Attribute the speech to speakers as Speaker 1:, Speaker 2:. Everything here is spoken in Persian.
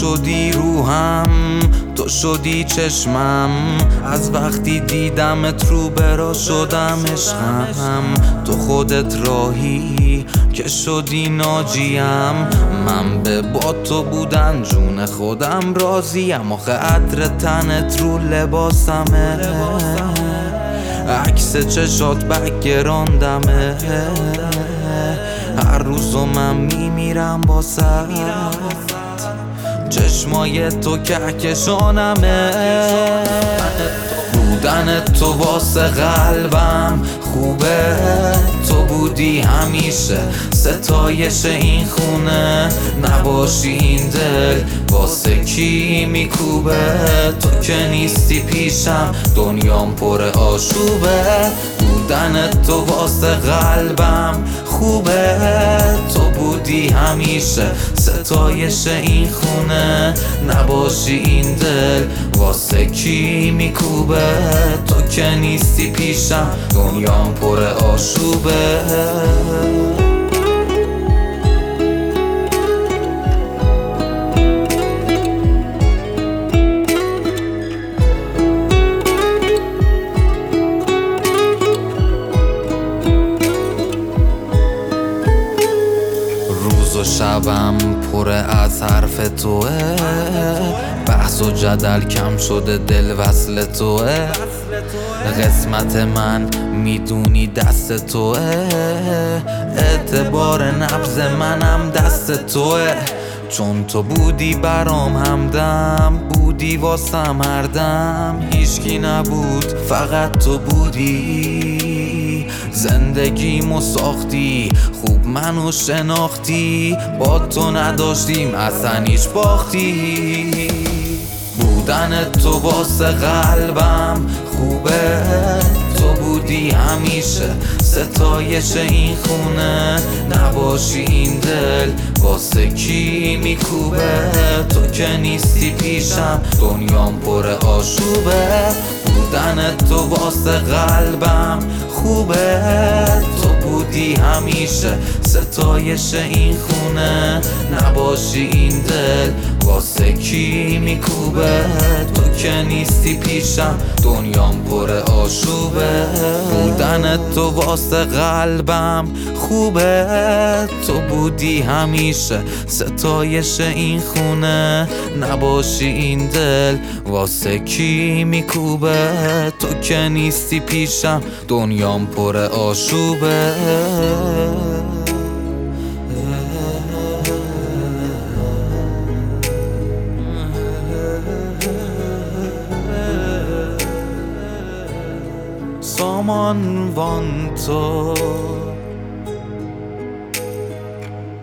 Speaker 1: شدی روحم، تو شدی چشمم، از وقتی دیدمت رو برا شدم عشقم. تو خودت راهی که شدی ناجیم، من به با تو بودن جون خودم راضیم. آخه عطر تنت رو لباسمه، عکس چشات بگراندمه، هر روزو من میمیرم باست، چشمای تو کهکشانمه. بودن تو واسه قلبم خوبه، تو بودی همیشه ستایش این خونه. نباشی این دل واسه کی میکوبه، تو که نیستی پیشم دنیام پر آشوبه. بودن تو واسه قلبم خوبه، تو بودی همیشه ستایش این خونه. نباشی این دل واسه کی میکوبه، تو که نیستی پیشم دنیام پر آشوبه. روز و شبم پر از حرف توه، بحث و جدل کم شده دل وصل توه. قسمت من میدونی دست توه، اعتبار نبض منم دست توه. چون تو بودی برام همدم، بودی واسم هر دم. هیچکی نبود فقط تو بودی، زندگیمو ساختی خوب منو شناختی. با تو نداشتیم اصلا هیچ باختی. بودن تو واسه قلبم خوبه، تو بودی همیشه ستایش این خونه. نباشی این دل واسه کی میکوبه، تو که نیستی پیشم دنیام پر آشوبه. بودن تو واسه قلبم خوبه، تو بودی همیشه ستایش این خونه. نباشی این دل واسه کی میکوبه، تو که نیستی پیشم دنیام پر آشوبه. بودن تو واسه قلبم خوبه، تو بودی همیشه ستایش این خونه. نباشی این دل واسه کی میکوبه، تو که نیستی پیشم دنیام پر آشوبه. Someone want to